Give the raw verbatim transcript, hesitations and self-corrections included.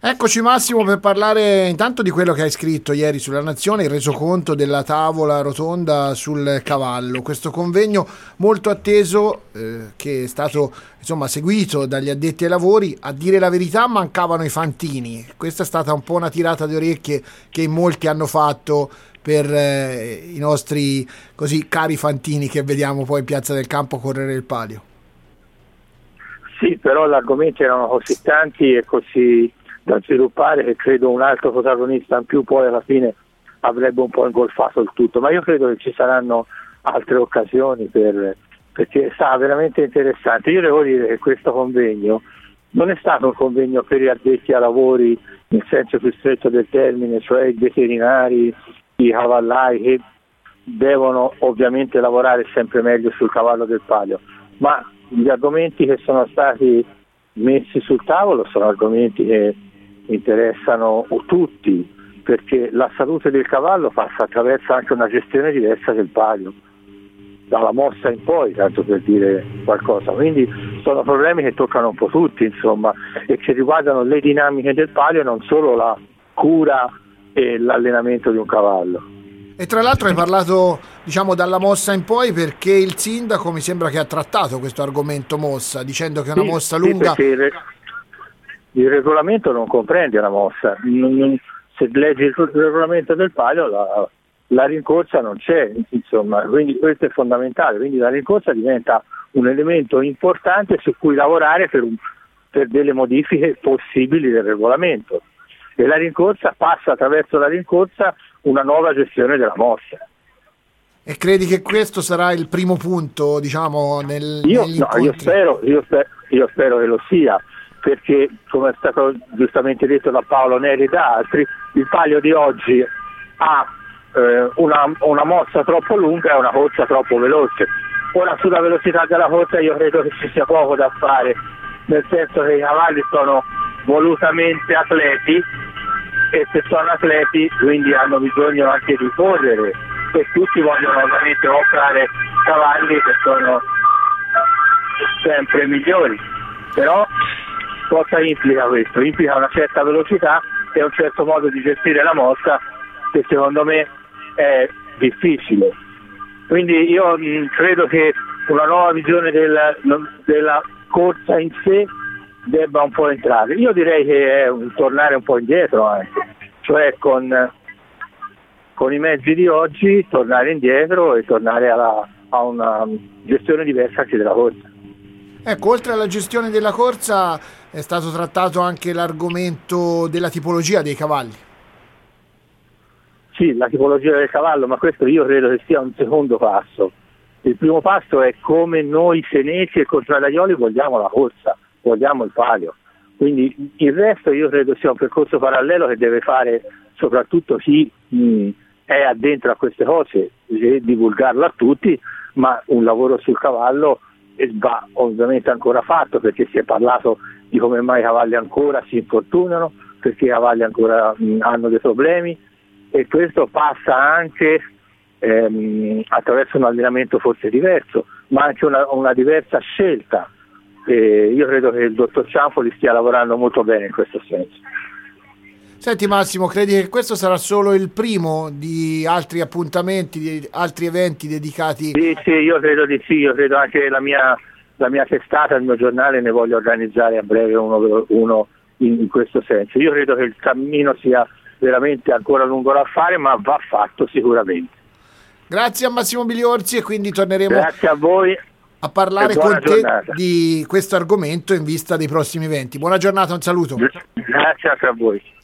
Eccoci Massimo per parlare intanto di quello che hai scritto ieri sulla Nazione, il resoconto della tavola rotonda sul cavallo, questo convegno molto atteso eh, che è stato insomma seguito dagli addetti ai lavori. A dire la verità mancavano i fantini, questa è stata un po' una tirata di orecchie che in molti hanno fatto per eh, i nostri così cari fantini che vediamo poi in Piazza del Campo correre il palio. Sì, però gli argomenti erano così tanti e così da sviluppare che credo un altro protagonista in più poi alla fine avrebbe un po' ingolfato il tutto, ma io credo che ci saranno altre occasioni per, perché è stato veramente interessante. Io devo dire che questo convegno non è stato un convegno per gli addetti ai lavori nel senso più stretto del termine, cioè i veterinari, i cavallai che devono ovviamente lavorare sempre meglio sul cavallo del palio, ma gli argomenti che sono stati messi sul tavolo sono argomenti che interessano tutti, perché la salute del cavallo passa attraverso anche una gestione diversa del palio, dalla mossa in poi, tanto per dire qualcosa. Quindi sono problemi che toccano un po' tutti, insomma, e che riguardano le dinamiche del palio e non solo la cura e l'allenamento di un cavallo. E tra l'altro hai parlato, diciamo, dalla mossa in poi, perché il sindaco mi sembra che ha trattato questo argomento mossa, dicendo che è una sì, mossa sì, lunga. Il, re- il regolamento non comprende la mossa. Non, non, se leggi il regolamento del palio, la, la rincorsa non c'è, insomma, quindi questo è fondamentale. Quindi la rincorsa diventa un elemento importante su cui lavorare per, un, per delle modifiche possibili del regolamento. E la rincorsa passa attraverso la rincorsa una nuova gestione della mossa. E credi che questo sarà il primo punto, diciamo, nel, io, negli no, incontri? Io spero, io, spero, io spero che lo sia, perché come è stato giustamente detto da Paolo Neri e da altri, il palio di oggi ha eh, una, una mossa troppo lunga e una corsa troppo veloce. Ora sulla velocità della corsa io credo che ci sia poco da fare, nel senso che i cavalli sono volutamente atleti, e se sono atleti quindi hanno bisogno anche di correre, e tutti vogliono ovviamente comprare cavalli che sono sempre migliori. Però cosa implica questo? Implica una certa velocità e un certo modo di gestire la mossa che secondo me è difficile. Quindi io mh, credo che una nuova visione della, della corsa in sé debba un po' entrare. Io direi che è un tornare un po' indietro anche, cioè con, con i mezzi di oggi tornare indietro e tornare alla, a una gestione diversa anche della corsa. Ecco, oltre alla gestione della corsa è stato trattato anche l'argomento della tipologia dei cavalli. Sì, la tipologia del cavallo, ma questo io credo che sia un secondo passo. Il primo passo è come noi senesi e contradaioli vogliamo la corsa, vogliamo il palio. Quindi il resto io credo sia un percorso parallelo che deve fare soprattutto chi mh, è addentro a queste cose e divulgarlo a tutti, ma un lavoro sul cavallo va ovviamente ancora fatto, perché si è parlato di come mai i cavalli ancora si infortunano, perché i cavalli ancora mh, hanno dei problemi, e questo passa anche ehm, attraverso un allenamento forse diverso, ma anche una, una diversa scelta. E io credo che il dottor Ciampoli stia lavorando molto bene in questo senso. Senti Massimo, credi che questo sarà solo il primo di altri appuntamenti, di altri eventi dedicati? Sì, sì, io credo di sì, io credo anche la mia, la mia testata, il mio giornale, ne voglio organizzare a breve uno, uno in, in questo senso. Io credo che il cammino sia veramente ancora lungo da fare, ma va fatto sicuramente. Grazie a Massimo Biliorzi, e quindi torneremo Grazie a voi a parlare con te giornata. Di questo argomento in vista dei prossimi eventi. Buona giornata, un saluto. Grazie anche a voi.